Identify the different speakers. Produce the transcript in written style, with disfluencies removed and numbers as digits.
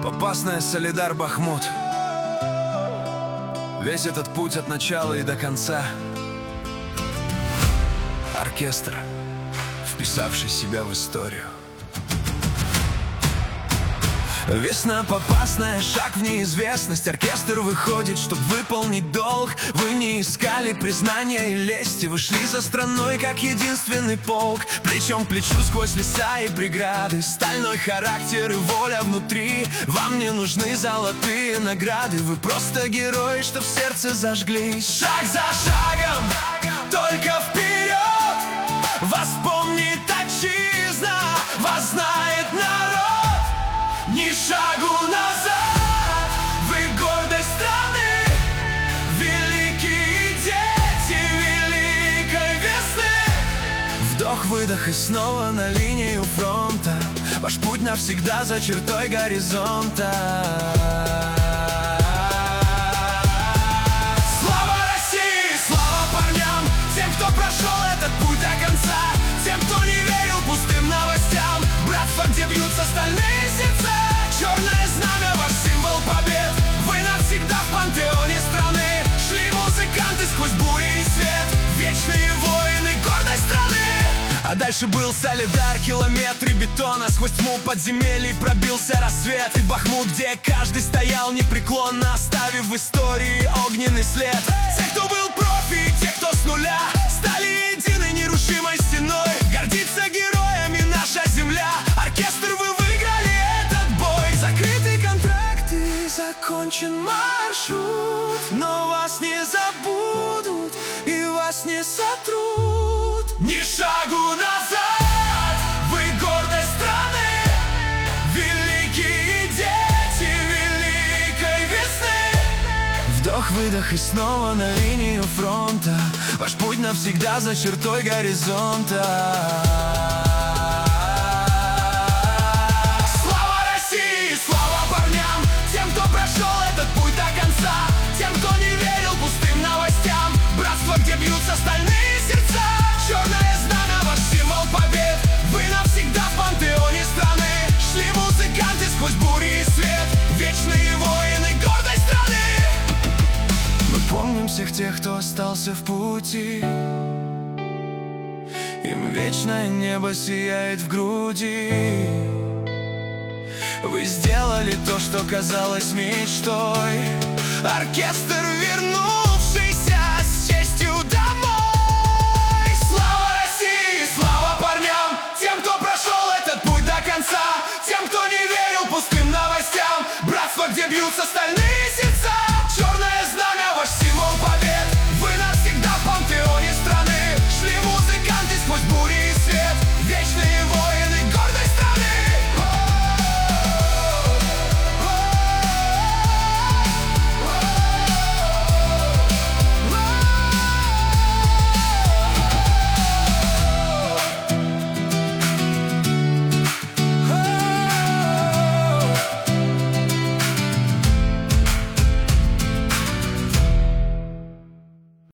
Speaker 1: Попасная, Солидар, Бахмут. Весь этот путь от начала и до конца. Оркестр, вписавший себя в историю. Весна Попасная, шаг в неизвестность. Оркестр выходит, чтобы выполнить долг. Вы не искали признания и лести, вы шли за страной, как единственный полк. Плечом к плечу сквозь леса и преграды. Стальной характер и воля внутри. Вам не нужны золотые награды. Вы просто герои, что в сердце зажглись. Шаг за шагом, только вперед. Вас помнит отчизна, вас знает народ. Ни шагу назад, вы гордость страны, великие дети великой весны. Вдох-выдох и снова на линию фронта. Ваш путь навсегда за чертой горизонта. Слава России, слава парням, тем, кто прошел этот путь до конца, тем, кто не верил пустым новостям. Братство, где бьются стальные сердца. Черное знамя, ваш символ побед. Вы навсегда в пантеоне страны. Шли музыканты сквозь бури и свет. Вечные воины, гордость страны. А дальше был Солидар, километры бетона. Сквозь тьму подземелий пробился рассвет. И Бахмут, где каждый стоял непреклонно, оставив в истории огненный след. Те, кто был профи, и те, кто с нуля, стали единой нерушимой стеной. Гордится героями наша земля. Оркестр, вы выиграли этот бой. Закрыты контракты, закончен маршрут. Но вас не забудут и вас не сотрут. Ни шагу назад, вы гордость страны, великие дети великой весны. Вдох-выдох и снова на линию фронта. Ваш путь навсегда за чертой горизонта. Слава России, слава парням, тем, кто прошел этот путь до конца, тем, кто не верил пустым новостям. Братство, где бьются стальные сердца. Черное знамя, ваш символ побед. Вы навсегда в пантеоне страны. Шли музыканты сквозь бури и свет. Вечные воины, гордость страны. Мы помним всех тех, кто остался в пути. Им вечное небо сияет в груди. Вы сделали то, что казалось мечтой. Оркестр вернул